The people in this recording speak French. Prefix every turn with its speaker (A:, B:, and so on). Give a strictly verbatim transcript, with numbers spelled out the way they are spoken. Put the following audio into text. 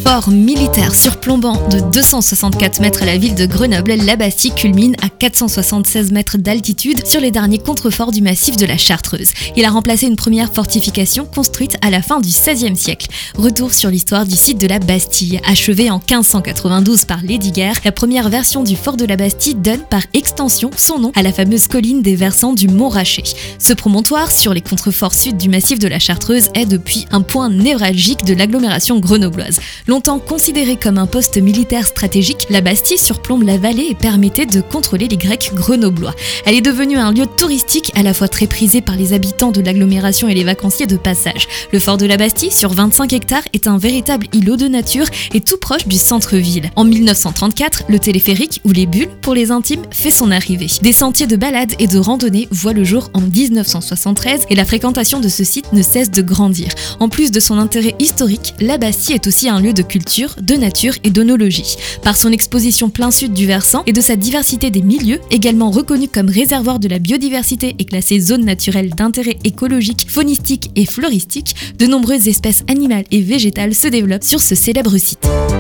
A: Fort militaire surplombant de deux cent soixante-quatre mètres la ville de Grenoble, la Bastille culmine à quatre cent soixante-seize mètres d'altitude sur les derniers contreforts du massif de la Chartreuse. Il a remplacé une première fortification construite à la fin du seizième siècle. Retour sur l'histoire du site de la Bastille. Achevé en quinze cent quatre-vingt-douze par Lesdiguières, la première version du fort de la Bastille donne par extension son nom à la fameuse colline des versants du Mont Raché. Ce promontoire sur les contreforts sud du massif de la Chartreuse est depuis un point névralgique de l'agglomération grenobloise. Longtemps considérée comme un poste militaire stratégique, la Bastille surplombe la vallée et permettait de contrôler les Grecs grenoblois. Elle est devenue un lieu touristique à la fois très prisé par les habitants de l'agglomération et les vacanciers de passage. Le fort de la Bastille, sur vingt-cinq hectares, est un véritable îlot de nature et tout proche du centre-ville. En mille neuf cent trente-quatre, le téléphérique, ou les bulles pour les intimes, fait son arrivée. Des sentiers de balade et de randonnée voient le jour en dix-neuf cent soixante-treize et la fréquentation de ce site ne cesse de grandir. En plus de son intérêt historique, la Bastille est aussi un lieu de culture, de nature et d'œnologie. Par son exposition plein sud du versant et de sa diversité des milieux, également reconnue comme réservoir de la biodiversité et classée zone naturelle d'intérêt écologique, faunistique et floristique, de nombreuses espèces animales et végétales se développent sur ce célèbre site.